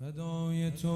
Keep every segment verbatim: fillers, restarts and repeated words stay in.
فدای تو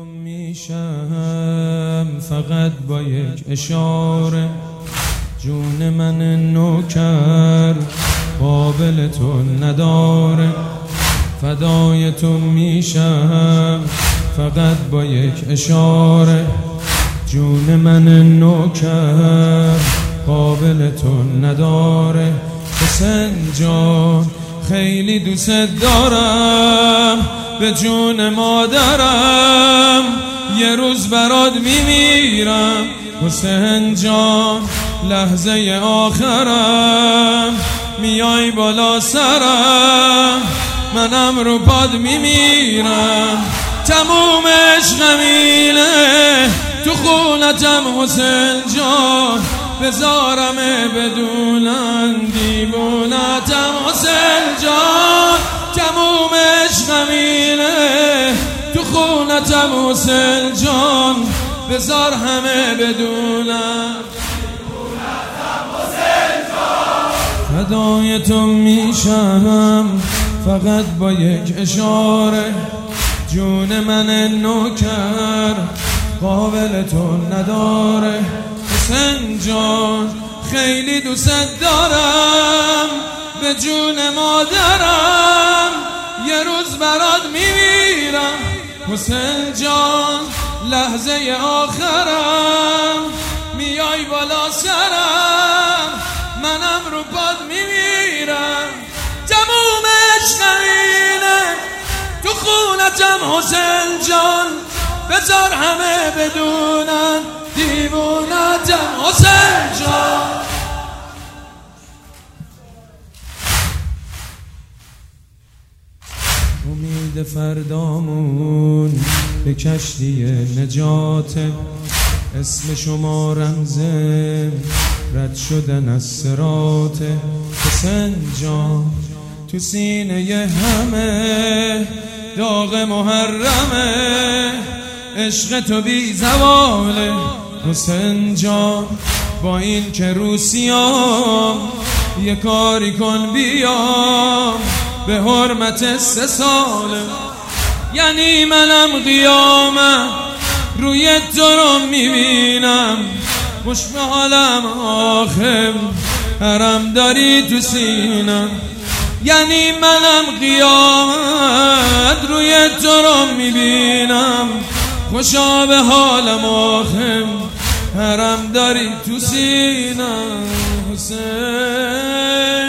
میشم فقط با یک اشاره، جون من نوکر قابل تو نداره. فدای تو میشم فقط با یک اشاره، جون من نوکر قابل تو نداره. حسین جان خیلی دوست دارم، به جون مادرم یه روز برات میمیرم. حسین جان لحظه آخرم میای بالا سرم، منم رو پاد میمیرم. تموم عشقمینه تو خونتم حسین جان، بذارم بدونن دیوونتم حسین جان. تموم عشقمینه تو خونتم حسین جان، بذار همه بدونن دیوونتم حسین جان. فدای تو میشم فقط با یک اشاره، جون من نوکر قابل تو نداره. حسین جان خیلی دوست دارم، به جون مادرم یه روز برات میمیرم. حسین جان لحظه آخرم میای بالا سرم، منم رو پاد میمیرم. تموم عشقمینه تو خونتم حسین جان، بذار همه بدونن دیوونتم حسین جان. امید فردامون به کشتی نجاته، اسم شما رمز رد شدن از صراطه. حسین جان تو سینه همه داغ محرمه، عشق تو بی زواله. حسین جان با این که روسیام یه کاری کن بیام، به حرمت سه ساله. یعنی منم قیامم روی تو رو میبینم، خوش به حالم آخر حرم داری تو سینم. یعنی منم قیامت روی تو رو میبینم، خوشا به حالم آخر حرم داری تو سینم. حسین